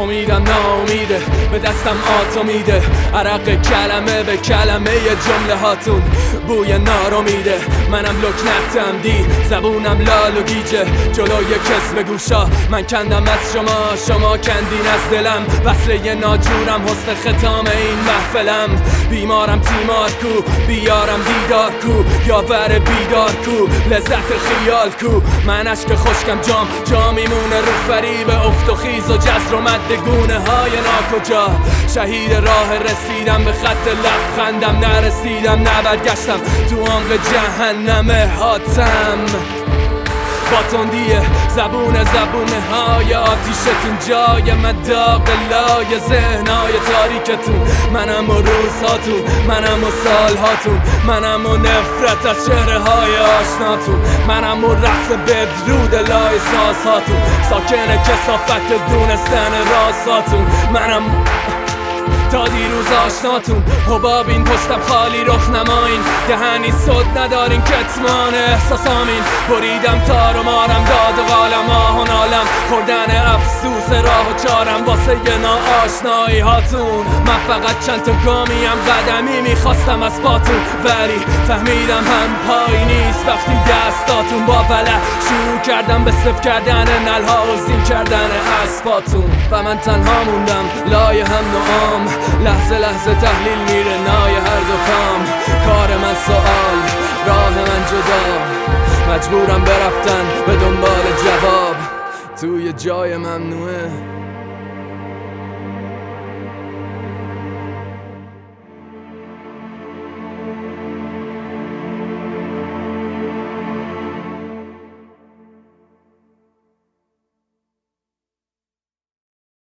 امیدم ناامیده، به دستم آتو میده، عرق کلمه به کلمه جمله هاتون بوی نارامیده. منم لکنتم دی، زبونم لال و گیجه، جلوی کس به گوشا من کندم از شما کندین از دلم. وصله ناجورم حسن ختام این محفلم، بیمارم تیمار کو، بیارم دیدار کو، یاور بیدار کو، لذت خیال کو. من عشق خشکم جام میمونه رو فریب افت و خیز و جزر و مد گونه های ناکجا. شهید راه رسیدم به خط لبخندم، نرسیدم نبرگشتم تو عمق جهنم حاتم. با تندیه زبونه های آتیشتون جای من داغ لای ذهنهای تاریکتون. منم و روزهاتون، منم و سالهاتون، منم و نفرت از چهره های آشناتون، منم و رقص بدرود لای سازهاتون، ساکن کثافت دونستن رازهاتون. منم تا دیروز آشناتون، حبابین پشتم خالی رخ نماین، دهنی صد ندارین کتمان احساسامین. بریدم تار و مارم داد و قالم آه و نالم، خوردن افسوس راه و چارم واسه ناآشنایی هاتون. من فقط چند تا گامیم قدمی میخواستم از پاتون، ولی فهمیدم هم پایی نیست وقتی دستاتون با ولع شروع کردم به صفر کردن نلها و زین کردن اسباتون. و من تنها موندم لای هم نوام، لحظه لحظه تحلیل میره نای هر دو کام. کار من سوال، راه من جدا، مجبورم برفتن به دنبال جواب توی جای ممنوعه.